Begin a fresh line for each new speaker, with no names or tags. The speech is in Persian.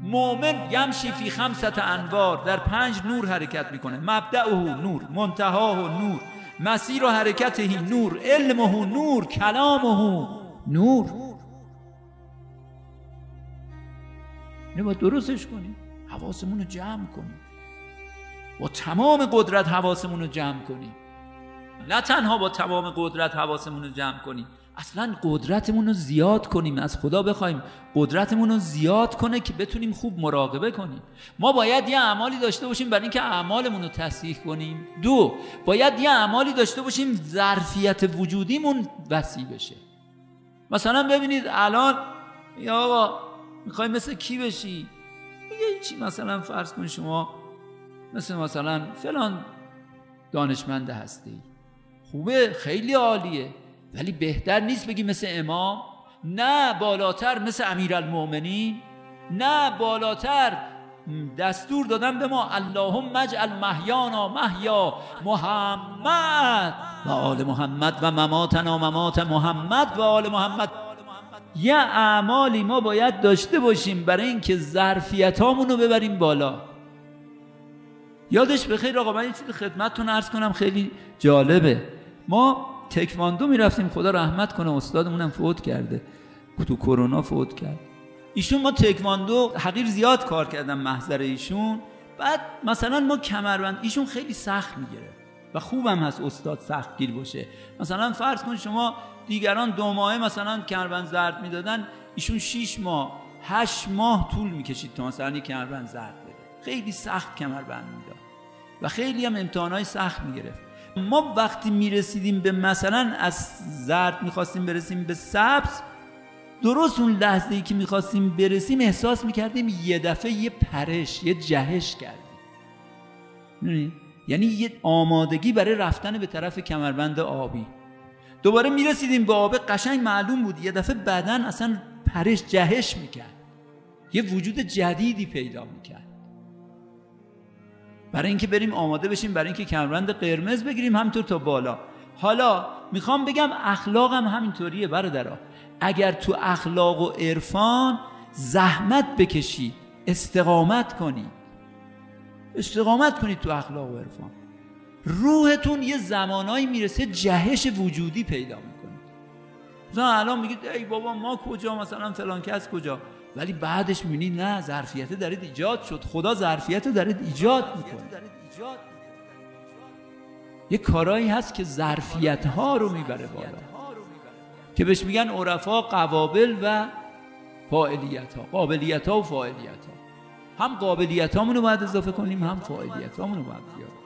مؤمن یمشی فی 5 انوار، در 5 نور حرکت میکنه. مبدأه نور، منتهاه نور، مسیر و حرکته نور، علمه نور، کلامه نور. اینو باید درستش کنیم، حواسمون رو جمع کنیم، با تمام قدرت حواسمون رو جمع کنیم. نه تنها با تمام قدرت حواسمون رو جمع کنیم، اصلا قدرتمون رو زیاد کنیم، از خدا بخوایم قدرتمون رو زیاد کنه که بتونیم خوب مراقبه کنیم. ما باید یه اعمالی داشته باشیم برای اینکه اعمالمون رو تصحیح کنیم. 2، باید یه اعمالی داشته باشیم ظرفیت وجودیمون وسیع بشه. مثلا ببینید الان یا آقا میخوای مثل کی بشی؟ میگه چی؟ مثلا فرض کن شما مثلا فلان دانشمند هستی، خوبه، خیلی عالیه، ولی بهتر نیست بگی مثل امام؟ نه، بالاتر مثل امیرالمؤمنین؟ نه، بالاتر دستور دادن به ما اللهم اجعل محیانا محیا محمد و آل محمد و مماتنا ممات محمد و آل محمد. یه اعمالی ما باید داشته باشیم برای اینکه ظرفیتامون رو ببریم بالا. یادش بخیر آقا، من این چیز خدمتتون عرض کنم خیلی جالبه. ما تکواندو میرفتیم، خدا رحمت کنه استادمونم فوت کرده، تو کرونا فوت کرد ایشون. ما تکواندو حقیر زیاد کار کردم محضر ایشون. بعد مثلا ما کمربند، ایشون خیلی سخت میگیره و خوبم هست استاد سخت گیر باشه. مثلا فرض کن شما دیگران 2 ماه مثلا کمربند زرد میدادن، ایشون 6 ماه 8 ماه طول میکشید تا مثلا کمربند زرد بده. خیلی سخت کمربند میداد و خیلی هم امتحانای سخت میگرفت. ما وقتی میرسیدیم به مثلا از زرد میخواستیم برسیم به سبز، درست اون لحظه‌ای که میخواستیم برسیم احساس میکردیم یه دفعه یه پرش، یه جهش کردیم، یعنی یه آمادگی برای رفتن به طرف کمربند آبی. دوباره میرسیدیم به آب، قشنگ معلوم بود یه دفعه بدن اصلا پرش جهش میکرد، یه وجود جدیدی پیدا میکرد. برای اینکه بریم آماده بشیم برای اینکه کمربند قرمز بگیریم همینطور تا بالا. حالا میخوام بگم اخلاق هم همینطوریه برادرها. اگر تو اخلاق و عرفان زحمت بکشید، استقامت کنید تو اخلاق و عرفان، روحتون یه زمانایی میرسه جهش وجودی پیدا میکنید. مثلا الان میگید ای بابا ما کجا، مثلا فلان کس کجا، ولی بعدش میبینید نه، ظرفیت داره ایجاد شد، خدا ظرفیت رو داره ایجاد میکنه. یه کارایی هست که ظرفیت ها رو میبره بالا، که بهش میگن عرفا قوابل و فاعلیت ها. قابلیت ها و فاعلیت ها، هم قابلیت هامونو باید اضافه کنیم، هم فاعلیت هامونو باید زیاد.